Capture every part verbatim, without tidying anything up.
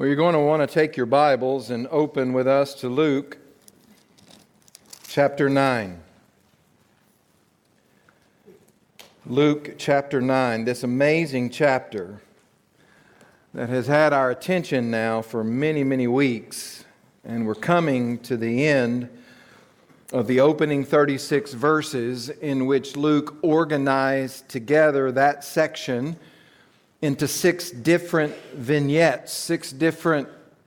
Well, you're going to want to take your Bibles and open with us to Luke chapter nine. Luke chapter nine, this amazing chapter that has had our attention now for many, many weeks. And we're coming to the end of the opening thirty-six verses in which Luke organized together that section into six different vignettes, six different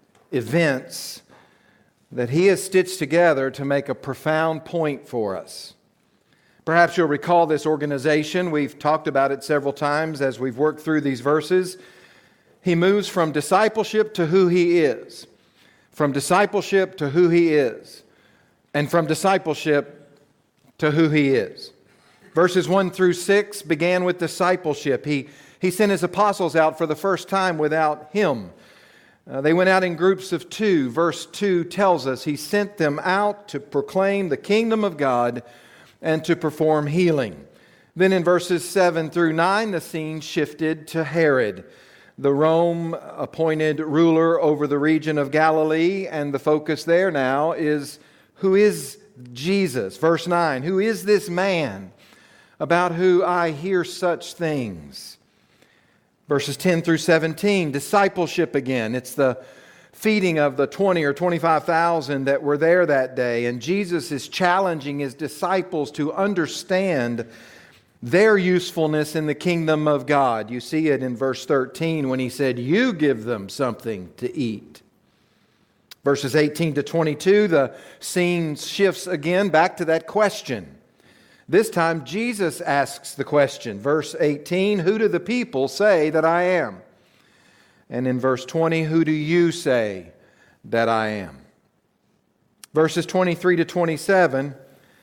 events that he has stitched together to make a profound point for us. Perhaps you'll recall this organization. We've talked about it several times as we've worked through these verses. He moves from discipleship to who he is, from discipleship to who he is, and from discipleship to who he is. Verses one through six began with discipleship. He He sent his apostles out for the first time without him. Uh, they went out in groups of two. Verse two tells us he sent them out to proclaim the kingdom of God and to perform healing. Then in verses seven through nine, the scene shifted to Herod, the Rome-appointed ruler over the region of Galilee, and the focus there now is, who is Jesus? Verse nine, who is this man about who I hear such things? Verses ten through seventeen, discipleship again. It's the feeding of the twenty or twenty-five thousand that were there that day. And Jesus is challenging his disciples to understand their usefulness in the kingdom of God. You see it in verse thirteen when he said, you give them something to eat. Verses eighteen to twenty-two, the scene shifts again back to that question. This time, Jesus asks the question. Verse eighteen, who do the people say that I am? And in verse twenty, who do you say that I am? Verses twenty-three to twenty-seven,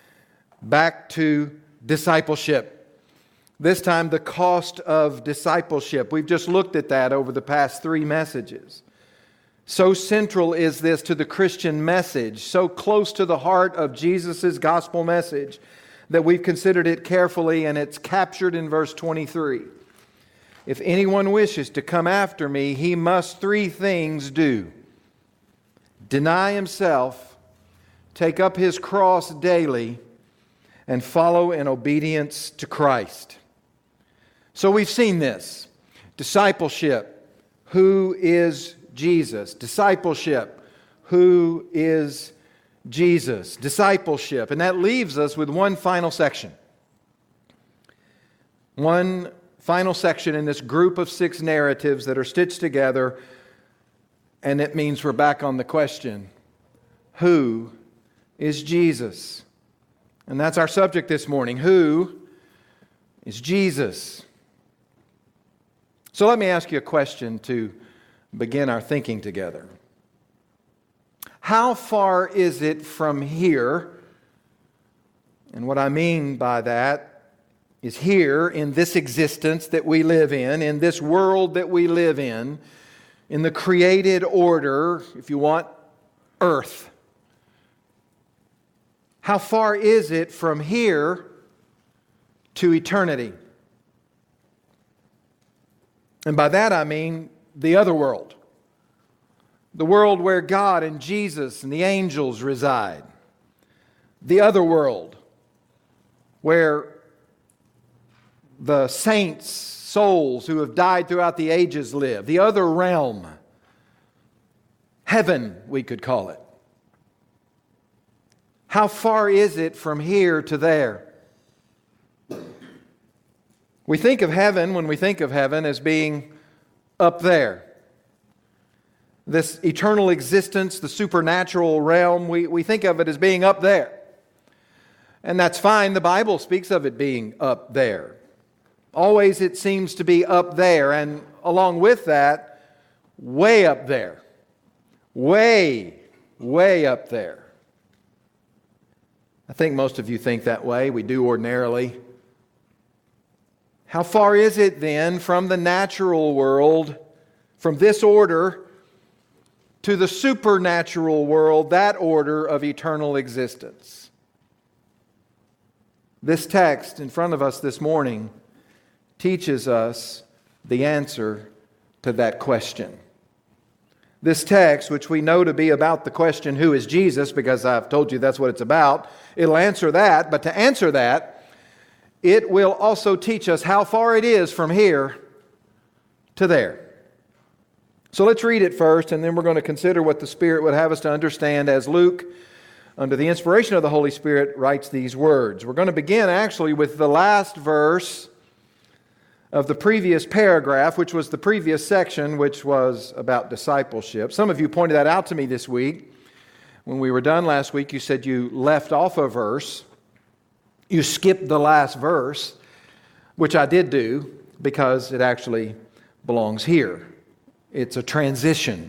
back to discipleship. This time, the cost of discipleship. We've just looked at that over the past three messages. So central is this to the Christian message, so close to the heart of Jesus' gospel message, that we've considered it carefully, and it's captured in verse twenty-three. If anyone wishes to come after me, he must three things do. Deny himself, take up his cross daily, and follow in obedience to Christ. So we've seen this. Discipleship, who is Jesus? Discipleship, who is Jesus, discipleship. And that leaves us with one final section. One final section in this group of six narratives that are stitched together. And it means we're back on the question, who is Jesus? And that's our subject this morning. Who is Jesus? So let me ask you a question to begin our thinking together. How far is it from here? And what I mean by that is here in this existence that we live in, in this world that we live in, in the created order, if you want, earth. How far is it from here to eternity? And by that I mean the other world. The world where God and Jesus and the angels reside. The other world where the saints' souls who have died throughout the ages live. The other realm. Heaven, we could call it. How far is it from here to there? We think of heaven, when we think of heaven, as being up there. This eternal existence, the supernatural realm, we, we think of it as being up there. And that's fine. The Bible speaks of it being up there. Always it seems to be up there. And along with that, way up there. Way, way up there. I think most of you think that way. We do ordinarily. How far is it then from the natural world, from this order, to the supernatural world, that order of eternal existence? This text in front of us this morning teaches us the answer to that question. This text, which we know to be about the question, who is Jesus, because I've told you that's what it's about, it'll answer that. But to answer that, it will also teach us how far it is from here to there. So let's read it first, and then we're going to consider what the Spirit would have us to understand as Luke, under the inspiration of the Holy Spirit, writes these words. We're going to begin actually with the last verse of the previous paragraph, which was the previous section, which was about discipleship. Some of you pointed that out to me this week. When we were done last week, you said you left off a verse. You skipped the last verse, which I did do because it actually belongs here. It's a transition.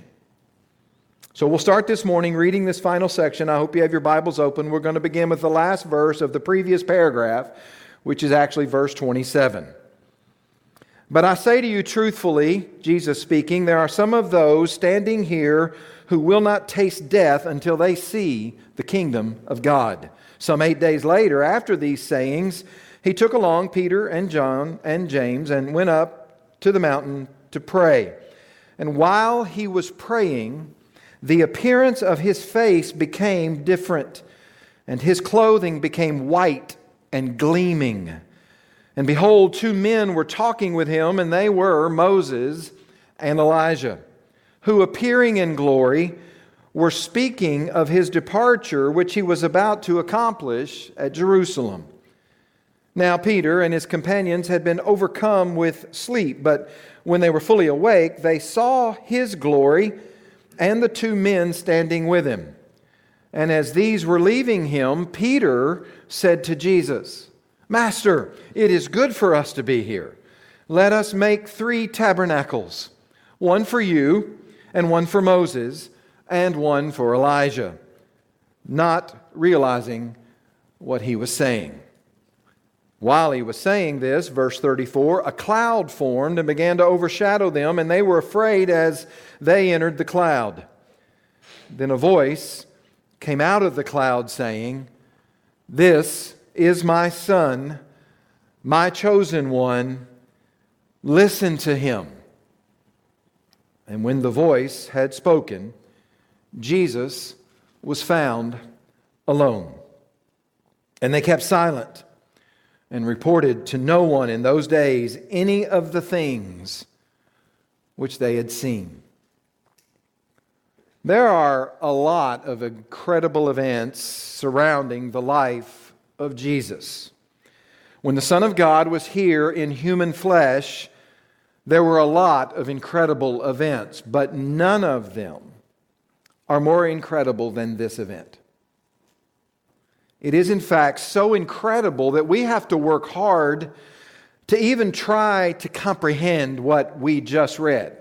So we'll start this morning reading this final section. I hope you have your Bibles open. We're going to begin with the last verse of the previous paragraph, which is actually verse twenty-seven. But I say to you truthfully, Jesus speaking, there are some of those standing here who will not taste death until they see the kingdom of God. Some eight days later, after these sayings, he took along Peter and John and James and went up to the mountain to pray. And while he was praying, the appearance of his face became different, and his clothing became white and gleaming. And behold, two men were talking with him, and they were Moses and Elijah, who, appearing in glory, were speaking of his departure, which he was about to accomplish at Jerusalem. Now Peter and his companions had been overcome with sleep, but when they were fully awake, they saw his glory and the two men standing with him. And as these were leaving him, Peter said to Jesus, Master, it is good for us to be here. Let us make three tabernacles, one for you, and one for Moses, and one for Elijah, not realizing what he was saying. While he was saying this, verse thirty-four, a cloud formed and began to overshadow them, and they were afraid as they entered the cloud. Then a voice came out of the cloud saying, This is my Son, my chosen one. Listen to him. And when the voice had spoken, Jesus was found alone. And they kept silent and reported to no one in those days any of the things which they had seen. There are a lot of incredible events surrounding the life of Jesus. When the Son of God was here in human flesh, there were a lot of incredible events, but none of them are more incredible than this event. It is, in fact, so incredible that we have to work hard to even try to comprehend what we just read.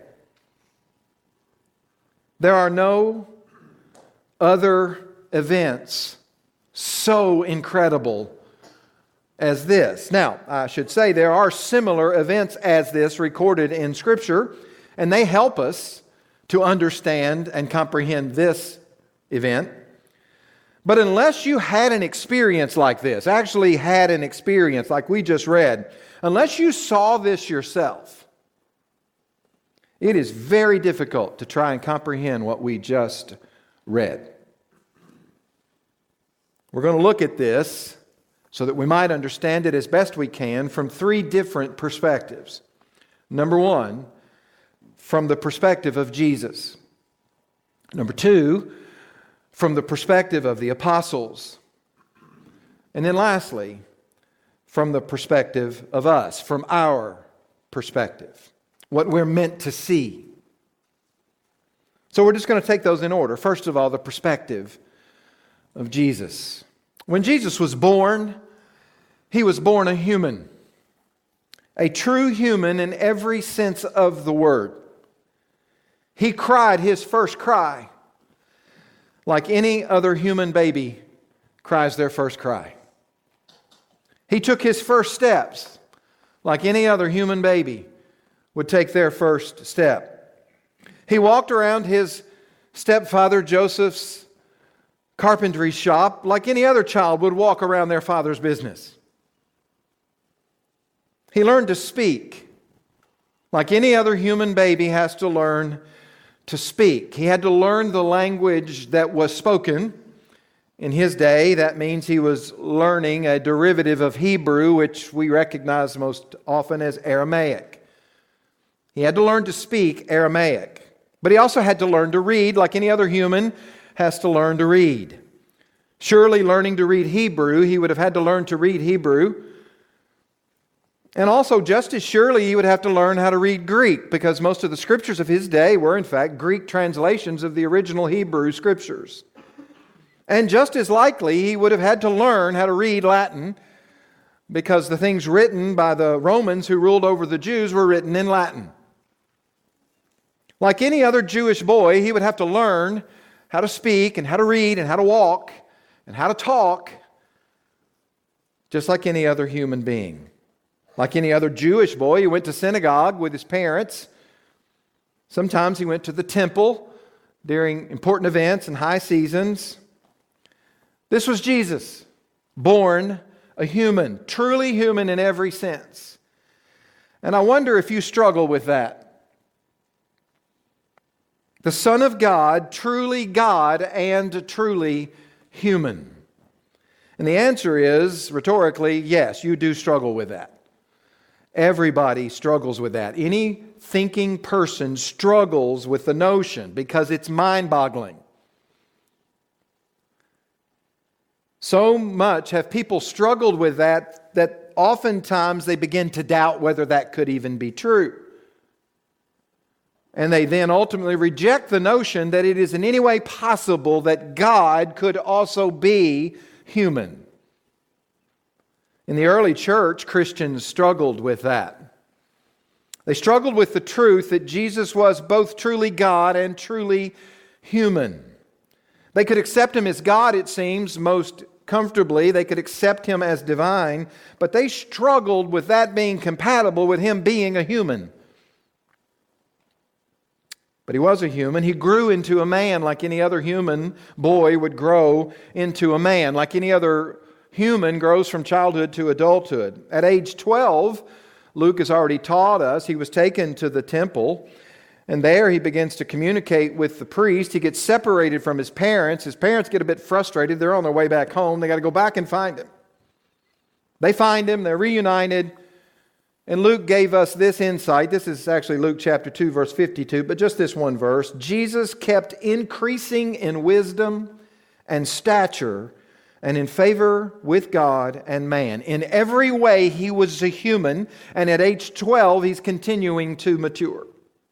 There are no other events so incredible as this. Now, I should say there are similar events as this recorded in Scripture, and they help us to understand and comprehend this event. But unless you had an experience like this, actually had an experience like we just read, unless you saw this yourself, it is very difficult to try and comprehend what we just read. We're going to look at this so that we might understand it as best we can from three different perspectives. Number one, from the perspective of Jesus. Number two, from the perspective of the apostles. And then lastly, from the perspective of us, from our perspective, what we're meant to see. So we're just going to take those in order. First of all, the perspective of Jesus. When Jesus was born, he was born a human, a true human in every sense of the word. He cried his first cry like any other human baby cries their first cry. He took his first steps like any other human baby would take their first step. He walked around his stepfather Joseph's carpentry shop like any other child would walk around their father's business. He learned to speak like any other human baby has to learn to speak. He had to learn the language that was spoken. In his day, that means he was learning a derivative of Hebrew, which we recognize most often as Aramaic. He had to learn to speak Aramaic, but he also had to learn to read, like any other human has to learn to read. Surely, learning to read Hebrew, he would have had to learn to read Hebrew. And also, just as surely, he would have to learn how to read Greek, because most of the scriptures of his day were, in fact, Greek translations of the original Hebrew scriptures. And just as likely, he would have had to learn how to read Latin, because the things written by the Romans who ruled over the Jews were written in Latin. Like any other Jewish boy, he would have to learn how to speak and how to read and how to walk and how to talk, just like any other human being. Like any other Jewish boy, he went to synagogue with his parents. Sometimes he went to the temple during important events and high seasons. This was Jesus, born a human, truly human in every sense. And I wonder if you struggle with that. The Son of God, truly God and truly human. And the answer is, rhetorically, yes, you do struggle with that. Everybody struggles with that. Any thinking person struggles with the notion because it's mind-boggling. So much have people struggled with that that oftentimes they begin to doubt whether that could even be true. And they then ultimately reject the notion that it is in any way possible that God could also be human. In the early church, Christians struggled with that. They struggled with the truth that Jesus was both truly God and truly human. They could accept Him as God, it seems, most comfortably. They could accept Him as divine, but they struggled with that being compatible with Him being a human. But He was a human. He grew into a man like any other human boy would grow into a man, like any other human grows from childhood to adulthood. At age twelve, Luke has already taught us, he was taken to the temple, and there he begins to communicate with the priest. He gets separated from his parents. His parents get a bit frustrated. They're on their way back home. They got to go back and find him. They find him. They're reunited. And Luke gave us this insight. This is actually Luke chapter two, verse fifty-two, but just this one verse. Jesus kept increasing in wisdom and stature and in favor with God and man. In every way, he was a human, and at age twelve, he's continuing to mature.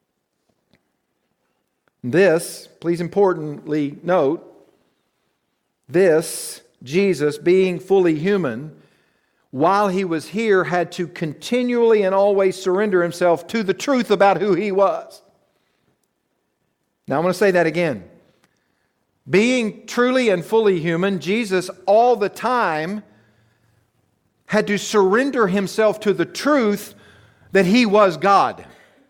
This, please importantly note, this, Jesus, being fully human, while he was here, had to continually and always surrender himself to the truth about who he was. Now I'm going to say that again. Being truly and fully human, Jesus all the time had to surrender himself to the truth that he was God.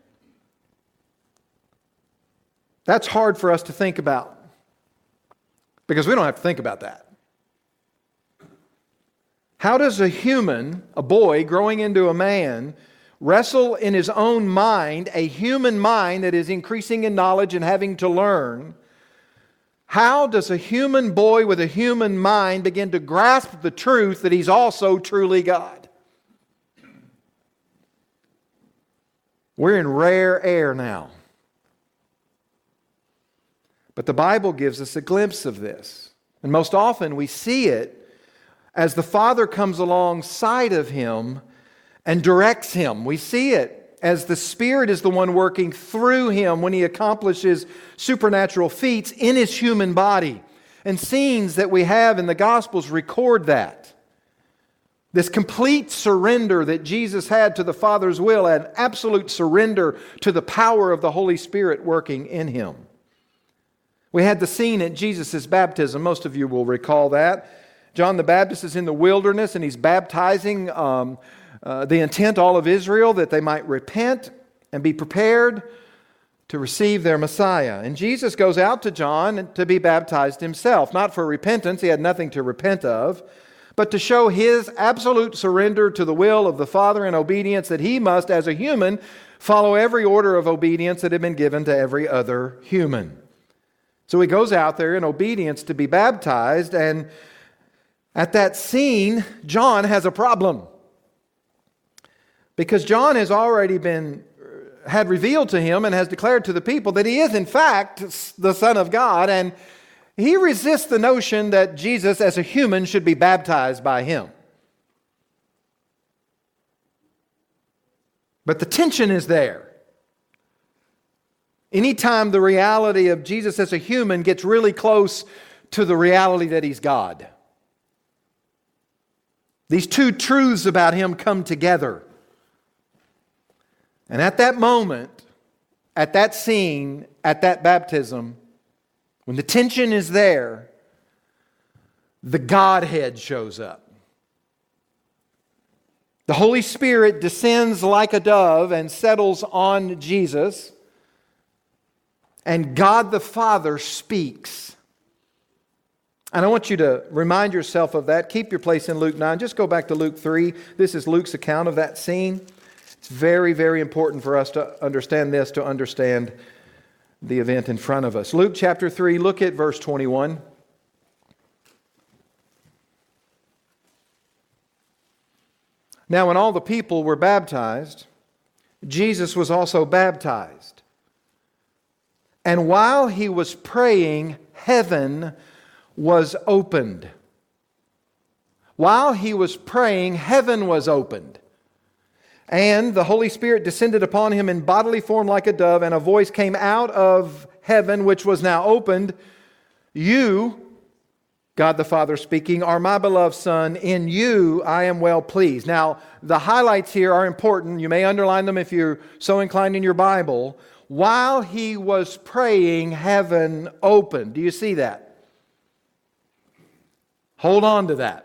That's hard for us to think about, because we don't have to think about that. How does a human, a boy growing into a man, wrestle in his own mind, a human mind that is increasing in knowledge and having to learn? How does a human boy with a human mind begin to grasp the truth that he's also truly God? We're in rare air now. But the Bible gives us a glimpse of this. And most often we see it as the Father comes alongside of him and directs him. We see it as the Spirit is the one working through him when he accomplishes supernatural feats in his human body. And scenes that we have in the Gospels record that. This complete surrender that Jesus had to the Father's will, an absolute surrender to the power of the Holy Spirit working in him. We had the scene at Jesus' baptism. Most of you will recall that. John the Baptist is in the wilderness and he's baptizing um, uh, the intent all of Israel that they might repent and be prepared to receive their Messiah. And Jesus goes out to John to be baptized himself, not for repentance, he had nothing to repent of, but to show his absolute surrender to the will of the Father in obedience that he must, as a human, follow every order of obedience that had been given to every other human. So he goes out there in obedience to be baptized, and at that scene, John has a problem. Because John has already been, had revealed to him and has declared to the people that he is in fact the Son of God, and he resists the notion that Jesus as a human should be baptized by him. But the tension is there. Anytime the reality of Jesus as a human gets really close to the reality that he's God, these two truths about him come together. And at that moment, at that scene, at that baptism, when the tension is there, the Godhead shows up. The Holy Spirit descends like a dove and settles on Jesus. And God the Father speaks. And I want you to remind yourself of that. Keep your place in Luke nine. Just go back to Luke three. This is Luke's account of that scene. It's very, very important for us to understand this, to understand the event in front of us. Luke chapter three, look at verse twenty-one. Now, when all the people were baptized, Jesus was also baptized. And while he was praying, heaven was opened. While he was praying, heaven was opened. And the Holy Spirit descended upon him in bodily form like a dove, and a voice came out of heaven, which was now opened. You, God the Father speaking, are my beloved Son. In you I am well pleased. Now, the highlights here are important. You may underline them if you're so inclined in your Bible. While he was praying, heaven opened. Do you see that? Hold on to that.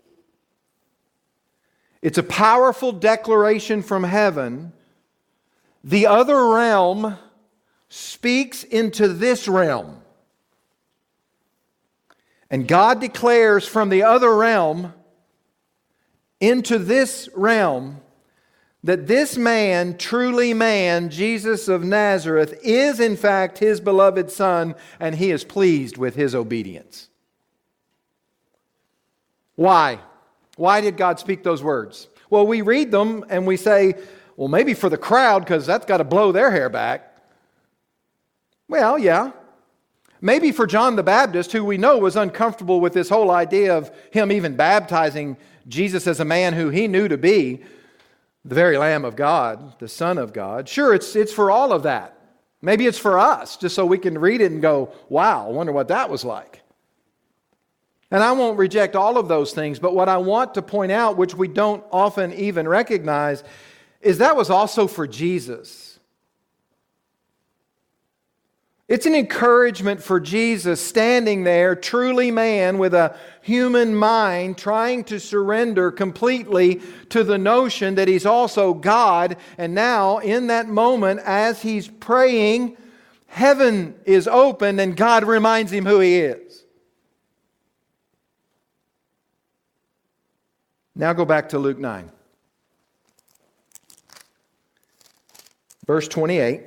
It's a powerful declaration from heaven. The other realm speaks into this realm. And God declares from the other realm into this realm that this man, truly man, Jesus of Nazareth, is in fact his beloved Son, and he is pleased with his obedience. Why? Why did God speak those words? Well, we read them and we say, well, maybe for the crowd, because that's got to blow their hair back. Well, yeah. Maybe for John the Baptist, who we know was uncomfortable with this whole idea of him even baptizing Jesus as a man who he knew to be the very Lamb of God, the Son of God. Sure, it's, it's for all of that. Maybe it's for us, just so we can read it and go, wow, I wonder what that was like. And I won't reject all of those things, but what I want to point out, which we don't often even recognize, is that was also for Jesus. It's an encouragement for Jesus standing there, truly man with a human mind, trying to surrender completely to the notion that he's also God. And now, in that moment, as he's praying, heaven is opened and God reminds him who he is. Now go back to Luke nine. Verse twenty-eight.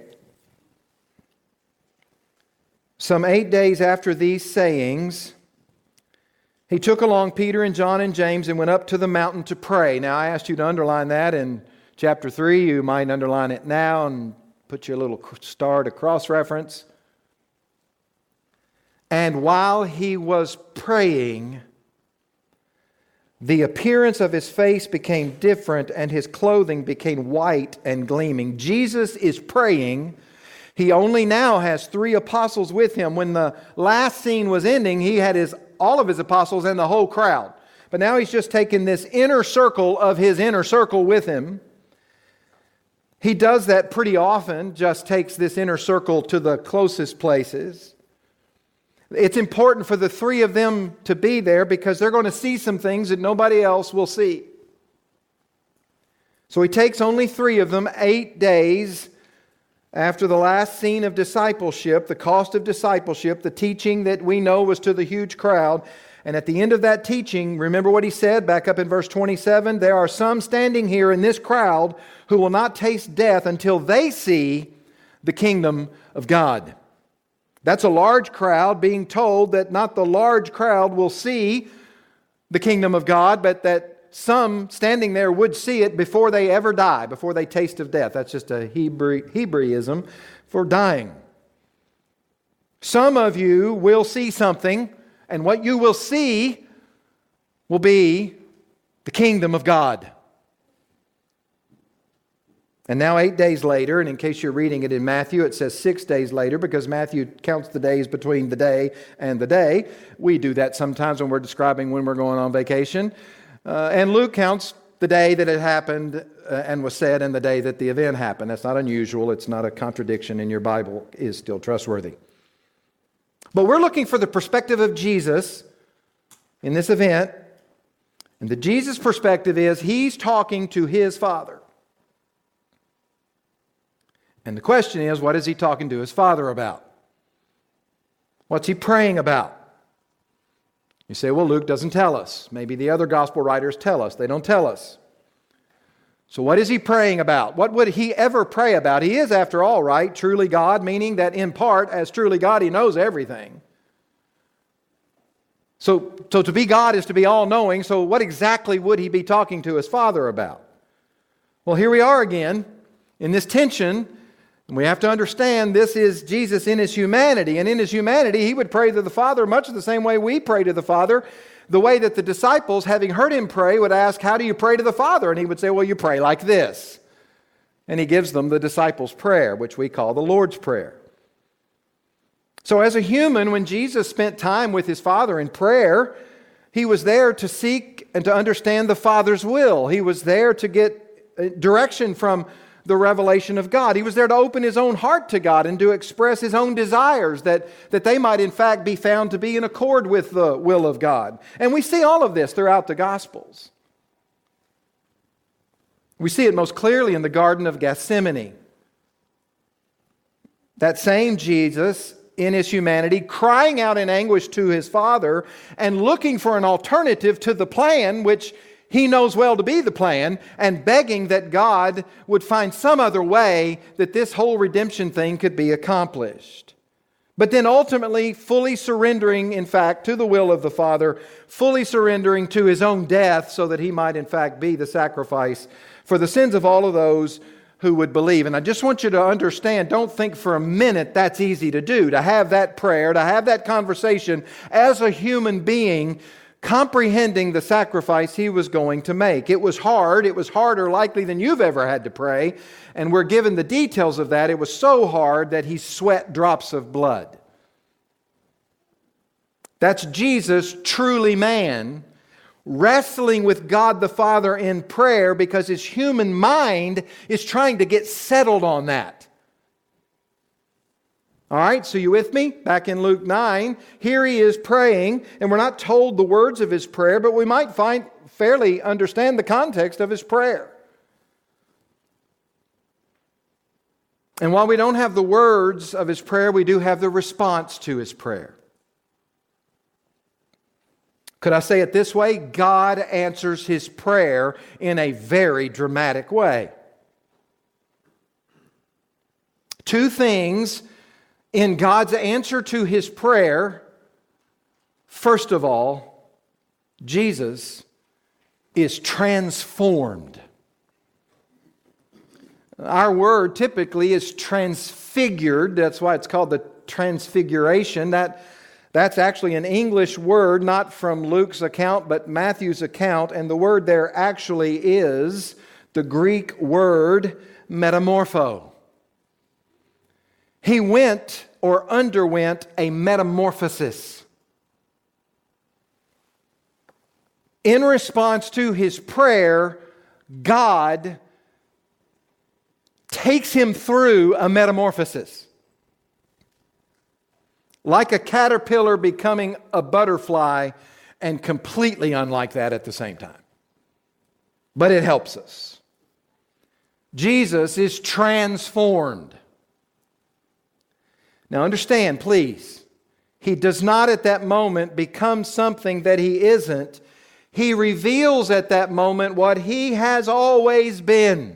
Some eight days after these sayings, he took along Peter and John and James and went up to the mountain to pray. Now, I asked you to underline that in chapter three. You might underline it now and put your little star to cross-reference. And while he was praying, the appearance of his face became different and his clothing became white and gleaming. Jesus is praying. He only now has three apostles with him. When the last scene was ending, he had his all of his apostles and the whole crowd. But now he's just taken this inner circle of his inner circle with him. He does that pretty often, just takes this inner circle to the closest places. It's important for the three of them to be there because they're going to see some things that nobody else will see. So he takes only three of them, eight days, after the last scene of discipleship, the cost of discipleship, the teaching that we know was to the huge crowd. And at the end of that teaching, remember what he said back up in verse twenty-seven? There are some standing here in this crowd who will not taste death until they see the kingdom of God. That's a large crowd being told that not the large crowd will see the kingdom of God, but that some standing there would see it before they ever die, before they taste of death. That's just a Hebrew, Hebraism for dying. Some of you will see something, and what you will see will be the kingdom of God. And now eight days later, and in case you're reading it in Matthew, it says six days later because Matthew counts the days between the day and the day. We do that sometimes when we're describing when we're going on vacation. Uh, and Luke counts the day that it happened uh, and was said and the day that the event happened. That's not unusual. It's not a contradiction, and your Bible is still trustworthy. But we're looking for the perspective of Jesus in this event. And the Jesus perspective is he's talking to his Father. And the question is, what is he talking to his Father about? What's he praying about? You say, well, Luke doesn't tell us. Maybe the other gospel writers tell us. They don't tell us. So what is he praying about? What would he ever pray about? He is, after all, right, truly God, meaning that in part, as truly God, he knows everything. So, so to be God is to be all-knowing, so what exactly would he be talking to his Father about? Well, here we are again in this tension. And we have to understand this is Jesus in his humanity. And in his humanity, he would pray to the Father much the same way we pray to the Father. The way that the disciples, having heard him pray, would ask, how do you pray to the Father? And he would say, well, you pray like this. And he gives them the disciples' prayer, which we call the Lord's Prayer. So as a human, when Jesus spent time with his Father in prayer, he was there to seek and to understand the Father's will. He was there to get direction from the revelation of God. He was there to open his own heart to God and to express his own desires that, that they might in fact be found to be in accord with the will of God. And we see all of this throughout the Gospels. We see it most clearly in the Garden of Gethsemane. That same Jesus in his humanity, crying out in anguish to his Father and looking for an alternative to the plan which he knows well to be the plan, and begging that God would find some other way that this whole redemption thing could be accomplished. But then ultimately fully surrendering, in fact, to the will of the Father, fully surrendering to his own death so that he might, in fact, be the sacrifice for the sins of all of those who would believe. And I just want you to understand, don't think for a minute that's easy to do, to have that prayer, to have that conversation as a human being, comprehending the sacrifice he was going to make. It was hard. It was harder likely than you've ever had to pray. And we're given the details of that. It was so hard that he sweat drops of blood. That's Jesus, truly man, wrestling with God the Father in prayer because his human mind is trying to get settled on that. All right, so you with me? Back in Luke nine, here he is praying, and we're not told the words of his prayer, but we might find fairly understand the context of his prayer. And while we don't have the words of his prayer, we do have the response to his prayer. Could I say it this way? God answers his prayer in a very dramatic way. Two things in God's answer to his prayer. First of all, Jesus is transformed. Our word typically is transfigured. That's why it's called the transfiguration. That, that's actually an English word, not from Luke's account, but Matthew's account. And the word there actually is the Greek word metamorpho. He went or underwent a metamorphosis. In response to his prayer, God takes him through a metamorphosis. Like a caterpillar becoming a butterfly, and completely unlike that at the same time. But it helps us. Jesus is transformed. Now understand, please, He does not at that moment become something that He isn't. He reveals at that moment what He has always been.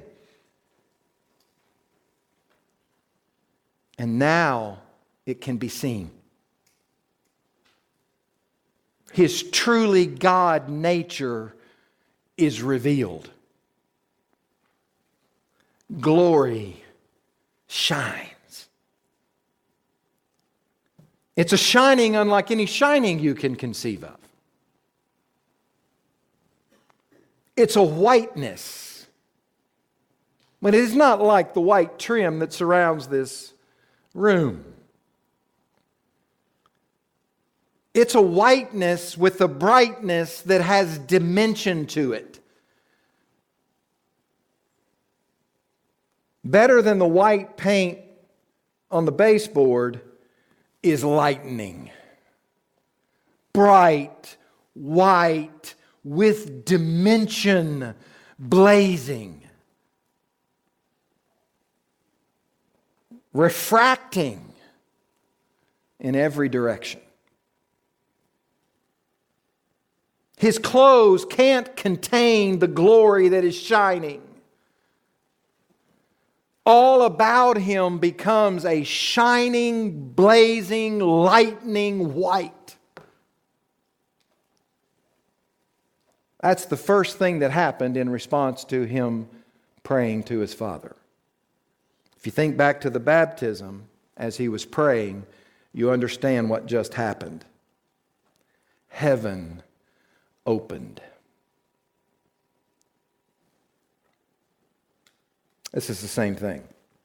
And now it can be seen. His truly God nature is revealed. Glory shines. It's a shining unlike any shining you can conceive of. It's a whiteness. But it is not like the white trim that surrounds this room. It's a whiteness with a brightness that has dimension to it. Better than the white paint on the baseboard is lightning. Bright, white, with dimension, blazing. Refracting in every direction. His clothes can't contain the glory that is shining. All about Him becomes a shining, blazing, lightning white. That's the first thing that happened in response to Him praying to His Father. If you think back to the baptism as He was praying, you understand what just happened. Heaven opened. This is the same thing.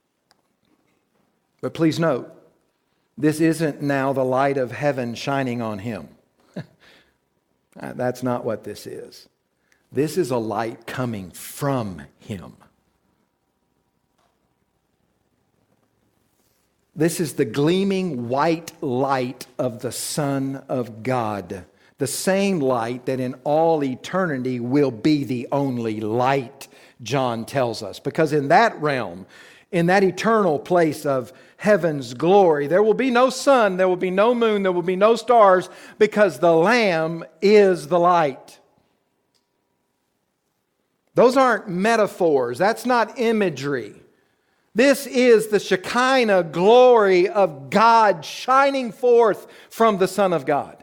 But please note, this isn't now the light of heaven shining on Him. That's not what this is. This is a light coming from Him. This is the gleaming white light of the Son of God. The same light that in all eternity will be the only light, John tells us. Because in that realm, in that eternal place of heaven's glory, there will be no sun, there will be no moon, there will be no stars, because the Lamb is the light. Those aren't metaphors. That's not imagery. This is the Shekinah glory of God shining forth from the Son of God.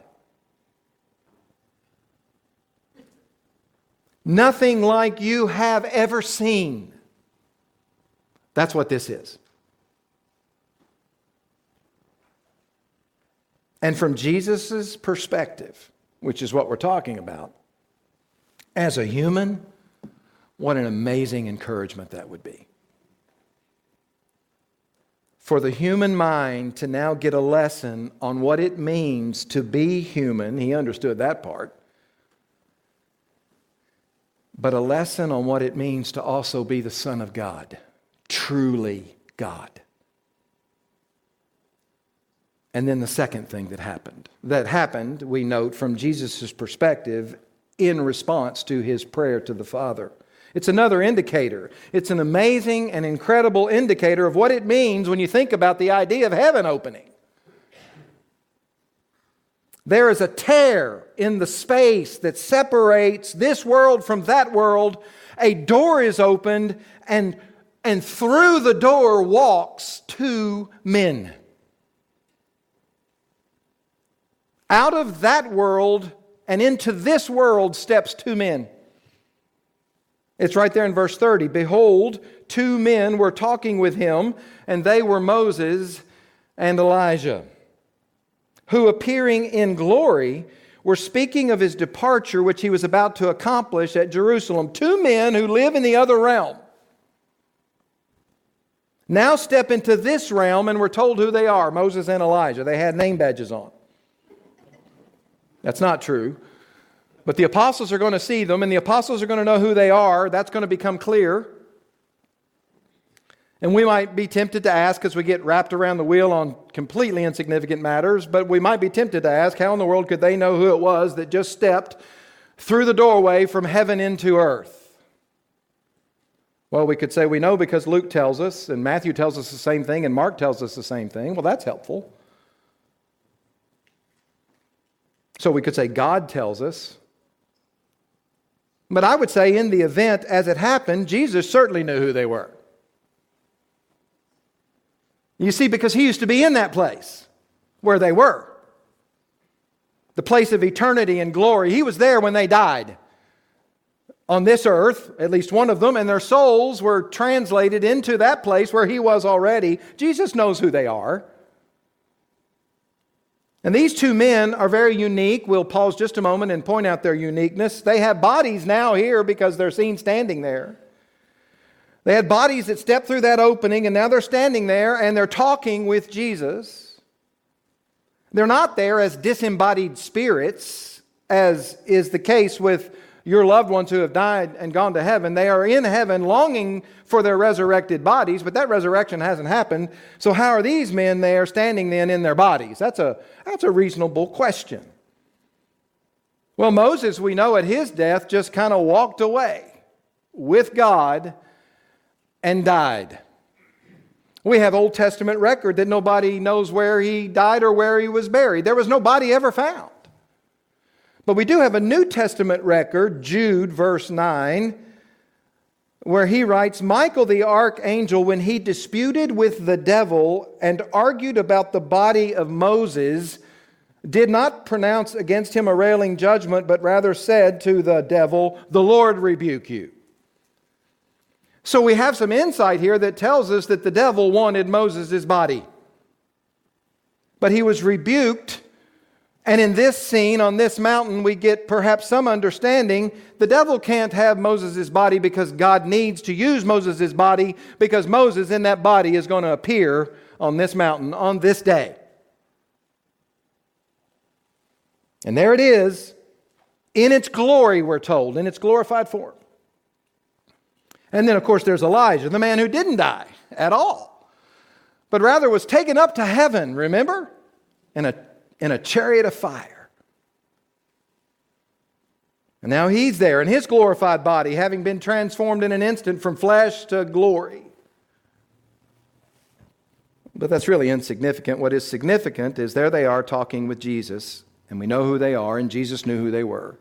Nothing like you have ever seen. That's what this is. And from Jesus' perspective, which is what we're talking about, as a human, what an amazing encouragement that would be. For the human mind to now get a lesson on what it means to be human, he understood that part, but a lesson on what it means to also be the Son of God, truly God. And then the second thing that happened. That happened, we note, from Jesus' perspective in response to His prayer to the Father. It's another indicator. It's an amazing and incredible indicator of what it means when you think about the idea of heaven opening. There is a tear in the space that separates this world from that world. A door is opened, and, and through the door walks two men. Out of that world and into this world steps two men. It's right there in verse thirty. Behold, two men were talking with Him, and they were Moses and Elijah, who appearing in glory were speaking of His departure, which He was about to accomplish at Jerusalem. Two men who live in the other realm now step into this realm, and we're told who they are, Moses and Elijah. They had name badges on. That's not true. But the apostles are going to see them, and the apostles are going to know who they are. That's going to become clear. And we might be tempted to ask, as we get wrapped around the wheel on completely insignificant matters, but we might be tempted to ask, how in the world could they know who it was that just stepped through the doorway from heaven into earth? Well, we could say we know because Luke tells us, and Matthew tells us the same thing, and Mark tells us the same thing. Well, that's helpful. So we could say God tells us. But I would say in the event as it happened, Jesus certainly knew who they were. You see, because he used to be in that place where they were. The place of eternity and glory. He was there when they died on this earth, at least one of them, and their souls were translated into that place where he was already. Jesus knows who they are. And these two men are very unique. We'll pause just a moment and point out their uniqueness. They have bodies now here because they're seen standing there. They had bodies that stepped through that opening, and now they're standing there and they're talking with Jesus. They're not there as disembodied spirits, as is the case with your loved ones who have died and gone to heaven. They are in heaven longing for their resurrected bodies, but that resurrection hasn't happened. So how are these men there standing then in their bodies? That's a, that's a reasonable question. Well, Moses, we know at his death, just kind of walked away with God and died. We have Old Testament record that nobody knows where he died or where he was buried. There was no body ever found. But we do have a New Testament record, Jude, verse nine, where he writes, Michael the archangel, when he disputed with the devil and argued about the body of Moses, did not pronounce against him a railing judgment, but rather said to the devil, the Lord rebuke you. So we have some insight here that tells us that the devil wanted Moses' body. But he was rebuked. And in this scene on this mountain, we get perhaps some understanding. The devil can't have Moses' body because God needs to use Moses' body, because Moses in that body is going to appear on this mountain on this day. And there it is, in its glory, we're told, in its glorified form. And then, of course, there's Elijah, the man who didn't die at all, but rather was taken up to heaven, remember? In a, in a chariot of fire. And now he's there in his glorified body, having been transformed in an instant from flesh to glory. But that's really insignificant. What is significant is there they are talking with Jesus, and we know who they are, and Jesus knew who they were.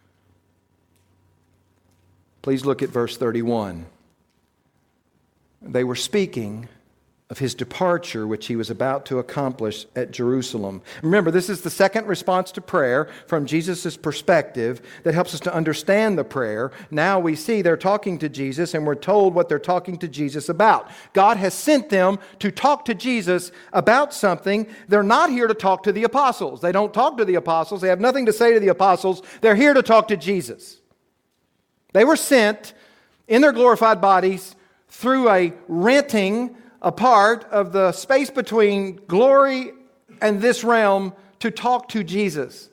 Please look at verse thirty-one. They were speaking of his departure, which he was about to accomplish at Jerusalem. Remember, this is the second response to prayer from Jesus' perspective that helps us to understand the prayer. Now we see they're talking to Jesus, and we're told what they're talking to Jesus about. God has sent them to talk to Jesus about something. They're not here to talk to the apostles. They don't talk to the apostles. They have nothing to say to the apostles. They're here to talk to Jesus. They were sent in their glorified bodies through a renting a part of the space between glory and this realm to talk to Jesus.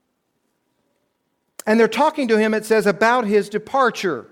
And they're talking to him, it says, about his departure.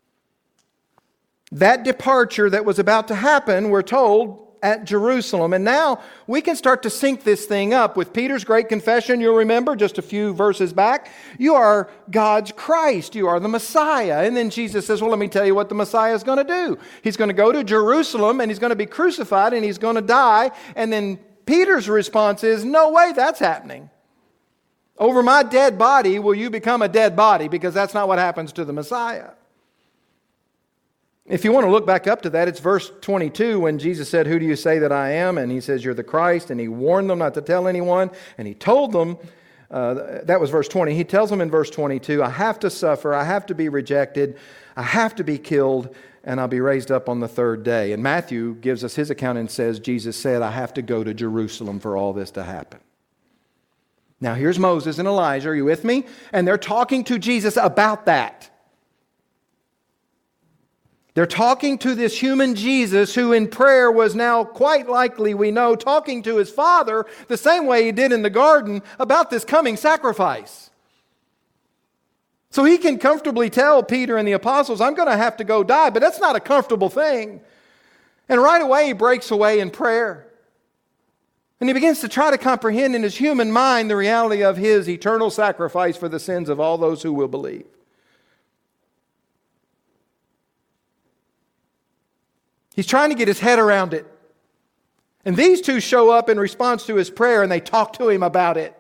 That departure that was about to happen, we're told, at Jerusalem. And now we can start to sync this thing up with Peter's great confession. You'll remember just a few verses back. You are God's Christ. You are the Messiah. And then Jesus says, well, let me tell you what the Messiah is going to do. He's going to go to Jerusalem and he's going to be crucified and he's going to die. And then Peter's response is, no way that's happening. Over my dead body will you become a dead body, because that's not what happens to the Messiah. If you want to look back up to that, it's verse twenty-two when Jesus said, who do you say that I am? And he says, you're the Christ. And he warned them not to tell anyone. And he told them, uh, that was verse twenty. He tells them in verse twenty-two, I have to suffer. I have to be rejected. I have to be killed. And I'll be raised up on the third day. And Matthew gives us his account and says, Jesus said, I have to go to Jerusalem for all this to happen. Now here's Moses and Elijah. Are you with me? And they're talking to Jesus about that. They're talking to this human Jesus who in prayer was now quite likely, we know, talking to his Father the same way he did in the garden about this coming sacrifice. So he can comfortably tell Peter and the apostles, I'm going to have to go die, but that's not a comfortable thing. And right away he breaks away in prayer. And he begins to try to comprehend in his human mind the reality of his eternal sacrifice for the sins of all those who will believe. He's trying to get his head around it. And these two show up in response to his prayer and they talk to him about it.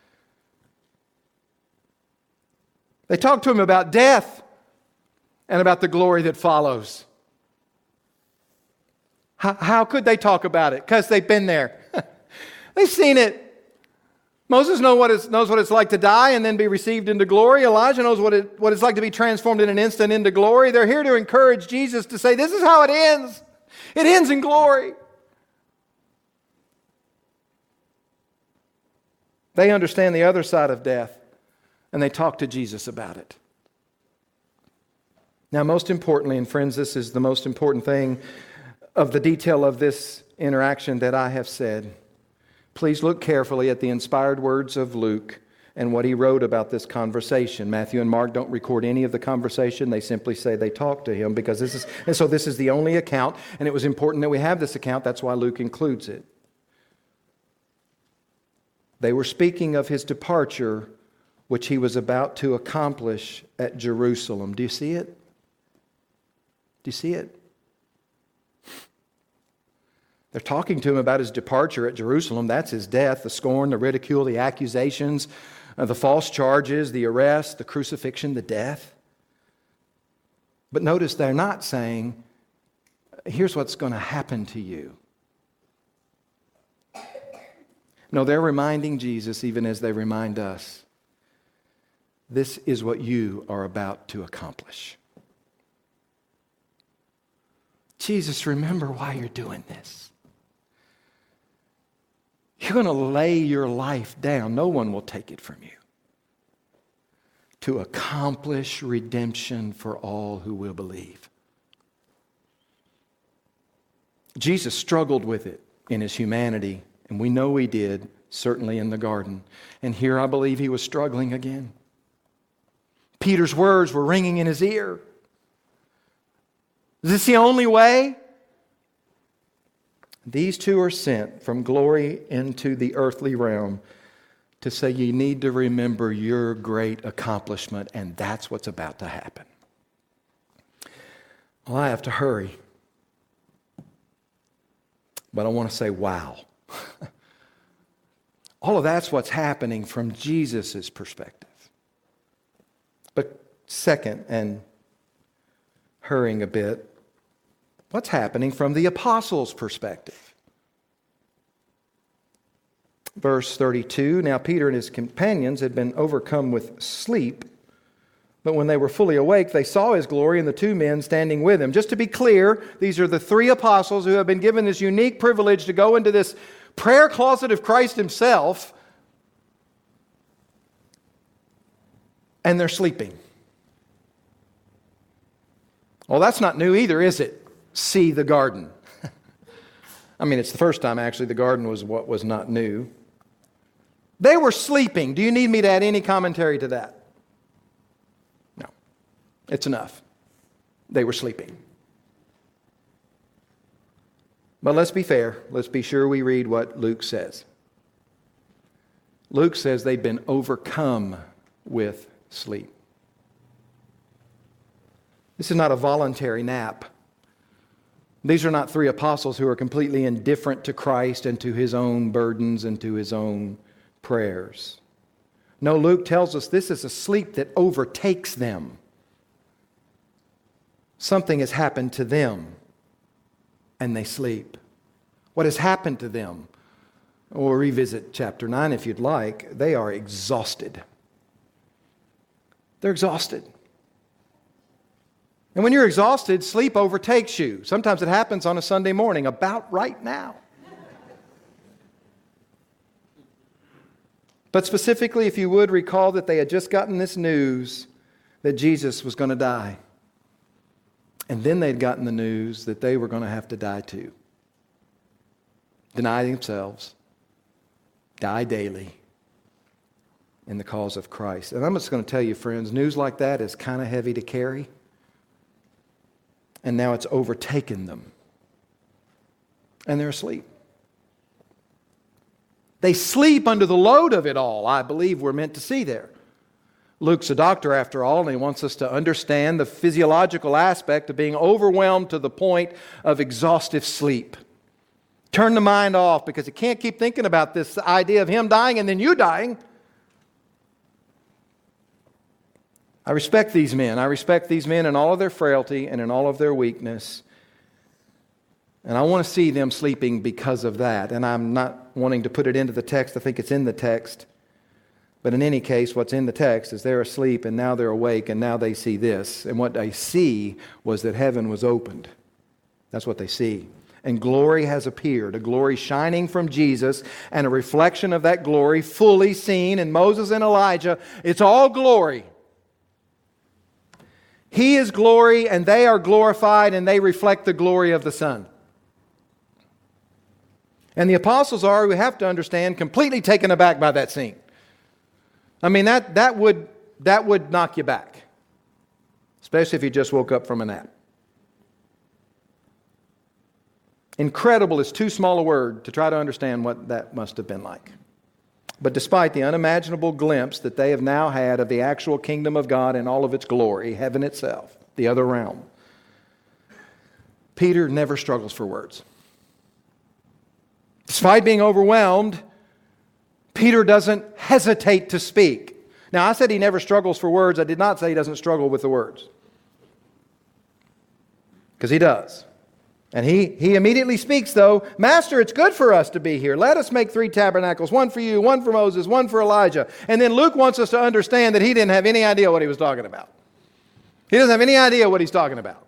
They talk to him about death and about the glory that follows. How, how could they talk about it? Because they've been there. They've seen it. Moses knows what, it's, knows what it's like to die and then be received into glory. Elijah knows what, it, what it's like to be transformed in an instant into glory. They're here to encourage Jesus to say, this is how it ends. It ends in glory. They understand the other side of death, and they talk to Jesus about it. Now, most importantly, and friends, this is the most important thing of the detail of this interaction that I have said. Please look carefully at the inspired words of Luke and what he wrote about this conversation. Matthew and Mark don't record any of the conversation. They simply say they talked to him because this is, and so this is the only account, and it was important that we have this account. That's why Luke includes it. They were speaking of his departure, which he was about to accomplish at Jerusalem. Do you see it? Do you see it? They're talking to him about his departure at Jerusalem. That's his death, the scorn, the ridicule, the accusations, uh, the false charges, the arrest, the crucifixion, the death. But notice they're not saying, here's what's going to happen to you. No, they're reminding Jesus, even as they remind us, this is what you are about to accomplish. Jesus, remember why you're doing this. You're going to lay your life down. No one will take it from you. To accomplish redemption for all who will believe. Jesus struggled with it in his humanity. And we know he did, certainly in the garden. And here I believe he was struggling again. Peter's words were ringing in his ear. Is this the only way? These two are sent from glory into the earthly realm to say you need to remember your great accomplishment, and that's what's about to happen. Well, I have to hurry. But I want to say, wow. All of that's what's happening from Jesus' perspective. But second, and hurrying a bit, what's happening from the apostles' perspective? Verse thirty-two, now Peter and his companions had been overcome with sleep, but when they were fully awake, they saw his glory and the two men standing with him. Just to be clear, these are the three apostles who have been given this unique privilege to go into this prayer closet of Christ himself, and they're sleeping. Well, that's not new either, is it? See the garden. I mean, it's the first time actually the garden was what was not new. They were sleeping. Do you need me to add any commentary to that? No. It's enough. They were sleeping. But let's be fair. Let's be sure we read what Luke says. Luke says they've been overcome with sleep. This is not a voluntary nap. These are not three apostles who are completely indifferent to Christ and to his own burdens and to his own prayers. No, Luke tells us this is a sleep that overtakes them. Something has happened to them, and they sleep. What has happened to them? We'll revisit chapter nine if you'd like. They are exhausted. They're exhausted. And when you're exhausted, sleep overtakes you. Sometimes it happens on a Sunday morning, about right now. But specifically, if you would recall that they had just gotten this news that Jesus was going to die. And then they'd gotten the news that they were going to have to die too. Deny themselves. Die daily in the cause of Christ. And I'm just going to tell you, friends, news like that is kind of heavy to carry. And now it's overtaken them. And they're asleep. They sleep under the load of it all, I believe we're meant to see there. Luke's a doctor after all, and he wants us to understand the physiological aspect of being overwhelmed to the point of exhaustive sleep. Turn the mind off, because you can't keep thinking about this idea of him dying and then you dying. I respect these men. I respect these men in all of their frailty and in all of their weakness. And I want to see them sleeping because of that. And I'm not wanting to put it into the text. I think it's in the text. But in any case, what's in the text is they're asleep and now they're awake and now they see this. And what they see was that heaven was opened. That's what they see. And glory has appeared, a glory shining from Jesus, and a reflection of that glory fully seen in Moses and Elijah. It's all glory. He is glory, and they are glorified, and they reflect the glory of the Son. And the apostles are, we have to understand, completely taken aback by that scene. I mean, that, that would, that would knock you back, especially if you just woke up from a nap. Incredible is too small a word to try to understand what that must have been like. But despite the unimaginable glimpse that they have now had of the actual kingdom of God in all of its glory, heaven itself, the other realm, Peter never struggles for words. Despite being overwhelmed, Peter doesn't hesitate to speak. Now, I said he never struggles for words. I did not say he doesn't struggle with the words. Because he does. And he, he immediately speaks, though, Master, it's good for us to be here. Let us make three tabernacles, one for you, one for Moses, one for Elijah. And then Luke wants us to understand that he didn't have any idea what he was talking about. He doesn't have any idea what he's talking about.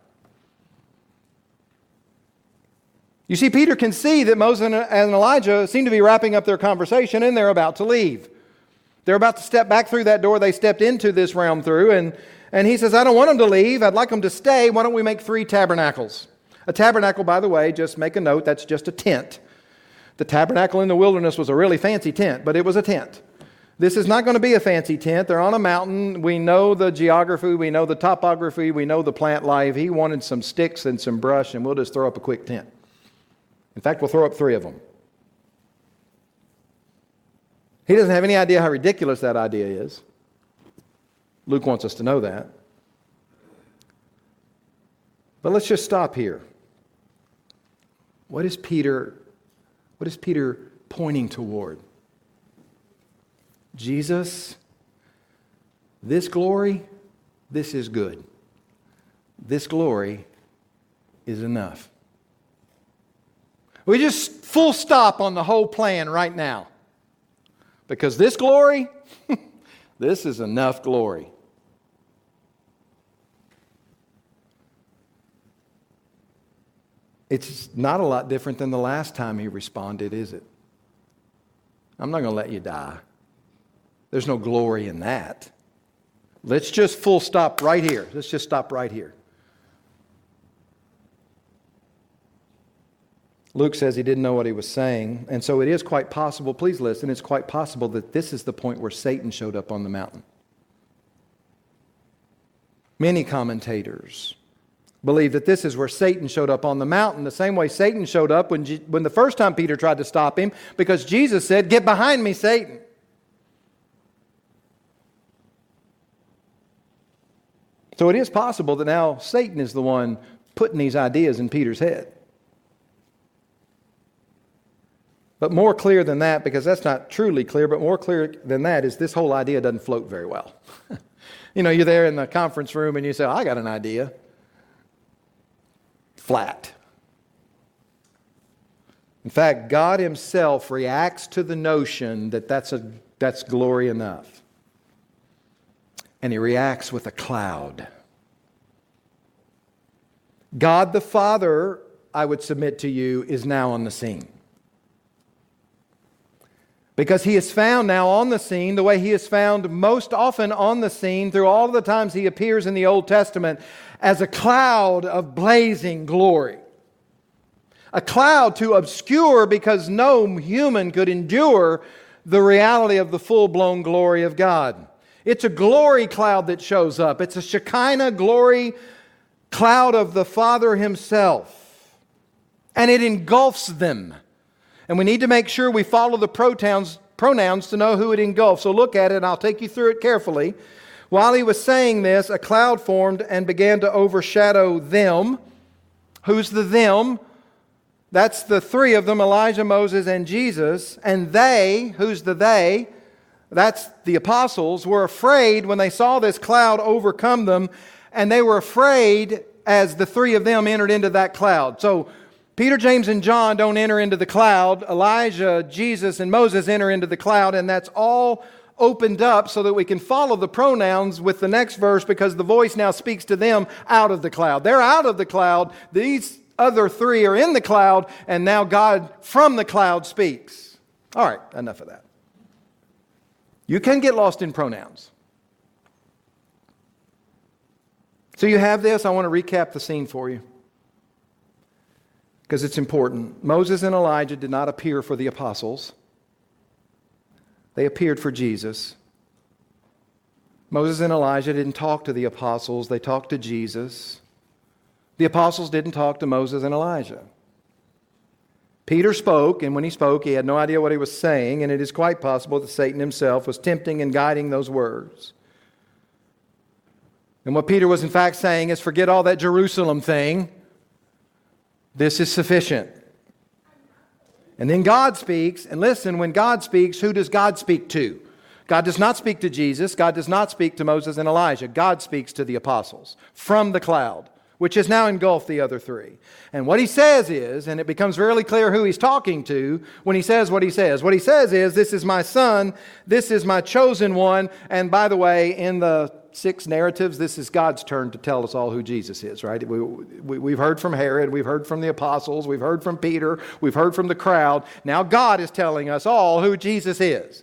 You see, Peter can see that Moses and Elijah seem to be wrapping up their conversation, and they're about to leave. They're about to step back through that door they stepped into this realm through, and, and he says, I don't want them to leave. I'd like them to stay. Why don't we make three tabernacles? A tabernacle, by the way, just make a note, that's just a tent. The tabernacle in the wilderness was a really fancy tent, but it was a tent. This is not going to be a fancy tent. They're on a mountain. We know the geography. We know the topography. We know the plant life. He wanted some sticks and some brush, and we'll just throw up a quick tent. In fact, we'll throw up three of them. He doesn't have any idea how ridiculous that idea is. Luke wants us to know that. But let's just stop here. What is Peter, what is Peter pointing toward? Jesus, this glory, this is good. This glory is enough. We just full stop on the whole plan right now. Because this glory, this is enough glory. It's not a lot different than the last time he responded, is it? I'm not going to let you die. There's no glory in that. Let's just full stop right here. Let's just stop right here. Luke says he didn't know what he was saying, and so it is quite possible, please listen, it's quite possible that this is the point where Satan showed up on the mountain. Many commentators believe that this is where Satan showed up on the mountain, the same way Satan showed up when, G- when the first time Peter tried to stop him, because Jesus said, "Get behind me, Satan." So it is possible that now Satan is the one putting these ideas in Peter's head. But more clear than that, because that's not truly clear, but more clear than that is this whole idea doesn't float very well. You know, you're there in the conference room and you say, "I got an idea." Flat. In fact, God Himself reacts to the notion that that's, a, that's glory enough. And He reacts with a cloud. God the Father, I would submit to you, is now on the scene. Because He is found now on the scene the way He is found most often on the scene through all of the times He appears in the Old Testament, as a cloud of blazing glory. A cloud to obscure, because no human could endure the reality of the full-blown glory of God. It's a glory cloud that shows up. It's a Shekinah glory cloud of the Father Himself. And it engulfs them. And we need to make sure we follow the pronouns, pronouns to know who it engulfs. So look at it, and I'll take you through it carefully. While he was saying this, a cloud formed and began to overshadow them. Who's the them? That's the three of them, Elijah, Moses, and Jesus. And they, who's the they? That's the apostles, were afraid when they saw this cloud overcome them. And they were afraid as the three of them entered into that cloud. So Peter, James, and John don't enter into the cloud. Elijah, Jesus, and Moses enter into the cloud. And that's all opened up so that we can follow the pronouns with the next verse, because the voice now speaks to them out of the cloud. They're out of the cloud. These other three are in the cloud, and now God from the cloud speaks. All right, enough of that. You can get lost in pronouns. So you have this. I want to recap the scene for you, because it's important. Moses and Elijah did not appear for the apostles. They appeared for Jesus. Moses and Elijah didn't talk to the apostles. They talked to Jesus. The apostles didn't talk to Moses and Elijah. Peter spoke, and when he spoke, he had no idea what he was saying, and it is quite possible that Satan himself was tempting and guiding those words. And what Peter was in fact saying is, forget all that Jerusalem thing. This is sufficient. And then God speaks, and listen, when God speaks, who does God speak to? God does not speak to Jesus. God does not speak to Moses and Elijah. God speaks to the apostles from the cloud, which has now engulfed the other three. And what he says is, and it becomes very clear who he's talking to when he says what he says. What he says is, this is my son, this is my chosen one. And by the way, in the six narratives, this is God's turn to tell us all who Jesus is, right? We, we, we've heard from Herod, we've heard from the apostles, we've heard from Peter, we've heard from the crowd. Now God is telling us all who Jesus is.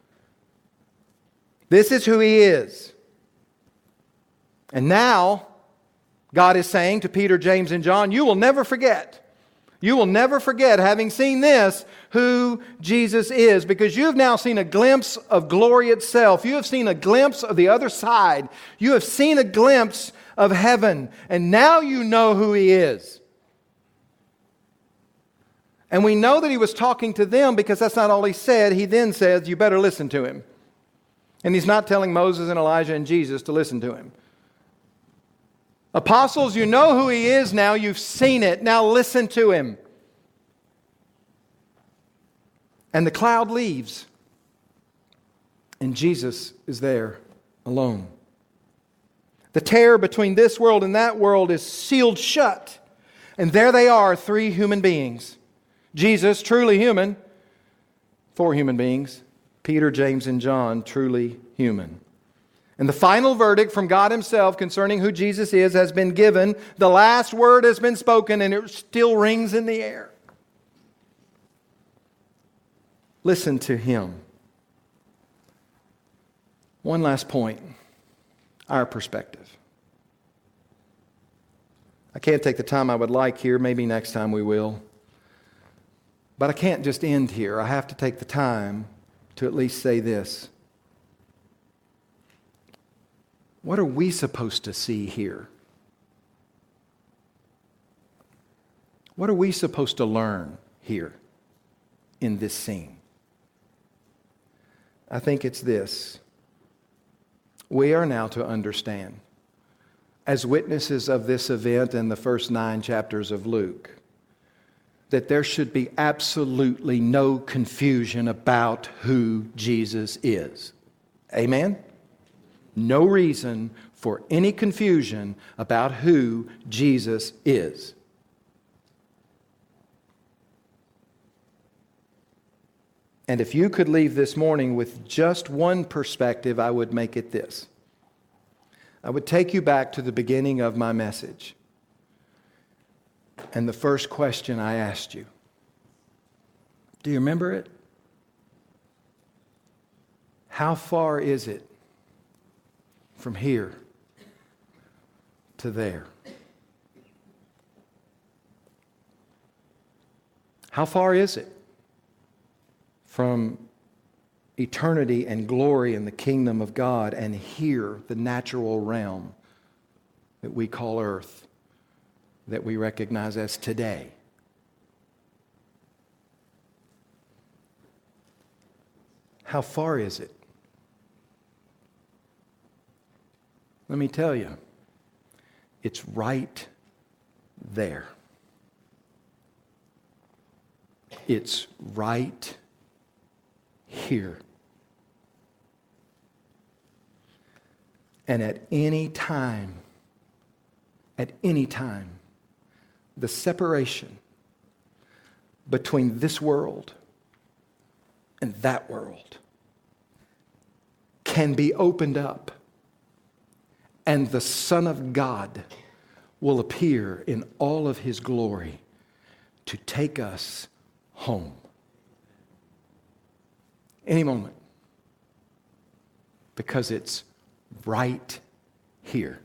This is who he is. And now God is saying to Peter, James, and John, you will never forget. You will never forget, having seen this, who Jesus is, because you've now seen a glimpse of glory itself. You have seen a glimpse of the other side. You have seen a glimpse of heaven, and now you know who he is. And we know that he was talking to them because that's not all he said. He then says, you better listen to him. And he's not telling Moses and Elijah and Jesus to listen to him. Apostles, you know who he is now. You've seen it. Now listen to him. And the cloud leaves. And Jesus is there alone. The tear between this world and that world is sealed shut. And there they are, three human beings. Jesus, truly human. Four human beings. Peter, James, and John, truly human. And the final verdict from God himself concerning who Jesus is has been given. The last word has been spoken, and it still rings in the air. Listen to him. One last point. Our perspective. I can't take the time I would like here. Maybe next time we will. But I can't just end here. I have to take the time to at least say this. What are we supposed to see here? What are we supposed to learn here in this scene? I think it's this. We are now to understand, as witnesses of this event in the first nine chapters of Luke, that there should be absolutely no confusion about who Jesus is. Amen? No reason for any confusion about who Jesus is. And if you could leave this morning with just one perspective, I would make it this. I would take you back to the beginning of my message. And the first question I asked you. Do you remember it? How far is it from here to there? How far is it from eternity and glory in the kingdom of God and here, the natural realm that we call earth, that we recognize as today? How far is it? Let me tell you, it's right there. It's right here. And at any time, at any time, the separation between this world and that world can be opened up, and the Son of God will appear in all of His glory to take us home. Any moment. Because it's right here.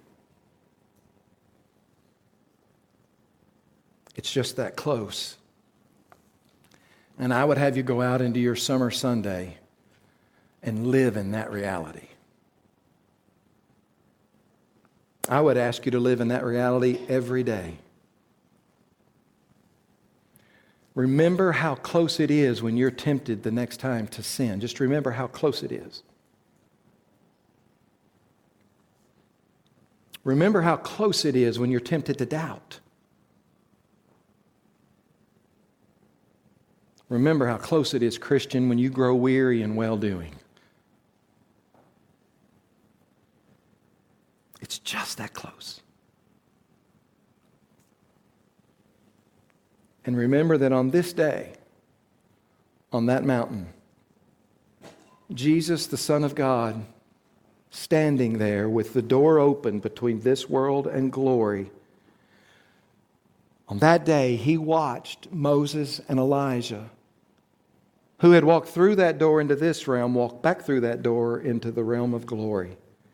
It's just that close. And I would have you go out into your summer Sunday and live in that reality. I would ask you to live in that reality every day. Remember how close it is when you're tempted the next time to sin. Just remember how close it is. Remember how close it is when you're tempted to doubt. Remember how close it is, Christian, when you grow weary in well-doing. It's just that close. And remember that on this day, on that mountain, Jesus, the Son of God, standing there with the door open between this world and glory. On that day, He watched Moses and Elijah, who had walked through that door into this realm, walk back through that door into the realm of glory.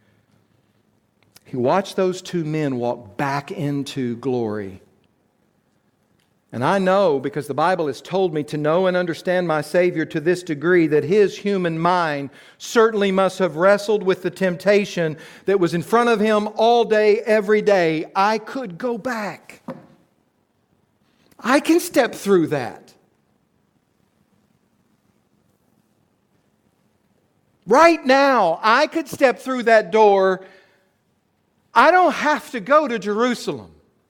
He watched those two men walk back into glory. And I know, because the Bible has told me to know and understand my Savior to this degree, that His human mind certainly must have wrestled with the temptation that was in front of Him all day, every day. I could go back. I can step through that. Right now, I could step through that door. I don't have to go to Jerusalem.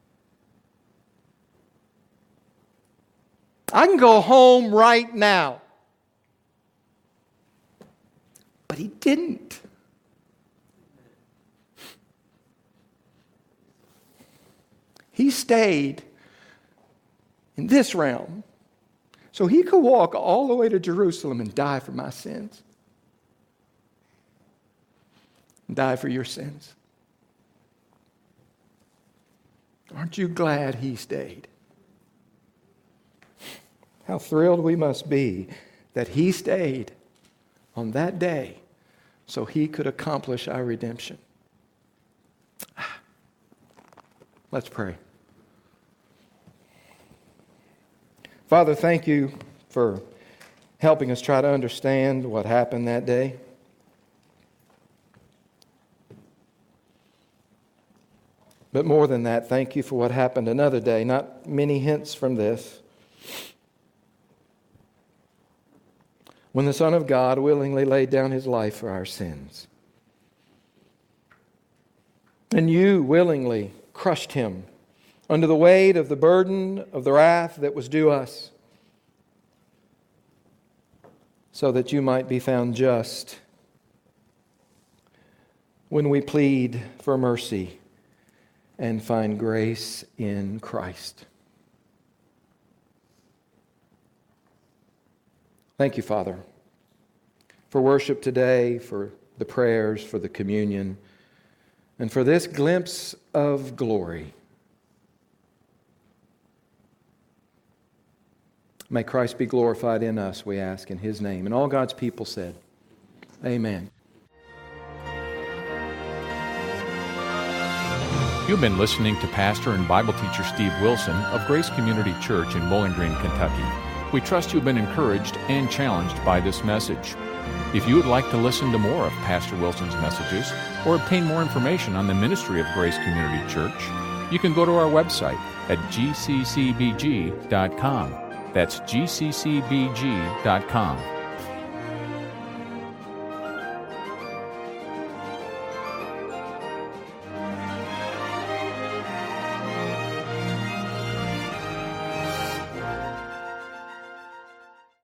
I can go home right now. But He didn't. He stayed in this realm so He could walk all the way to Jerusalem and die for my sins. And die for your sins. Aren't you glad He stayed? How thrilled we must be that He stayed on that day so He could accomplish our redemption. Let's pray. Father, thank You for helping us try to understand what happened that day. But more than that, thank You for what happened another day, not many hints from this, when the Son of God willingly laid down His life for our sins. And You willingly crushed Him under the weight of the burden of the wrath that was due us, so that You might be found just when we plead for mercy and find grace in Christ. Thank You, Father, for worship today, for the prayers, for the communion, and for this glimpse of glory. May Christ be glorified in us, we ask in His name. And all God's people said, Amen. You've been listening to Pastor and Bible teacher Steve Wilson of Grace Community Church in Bowling Green, Kentucky. We trust you've been encouraged and challenged by this message. If you would like to listen to more of Pastor Wilson's messages or obtain more information on the ministry of Grace Community Church, you can go to our website at g c c b g dot com. That's g c c b g dot com.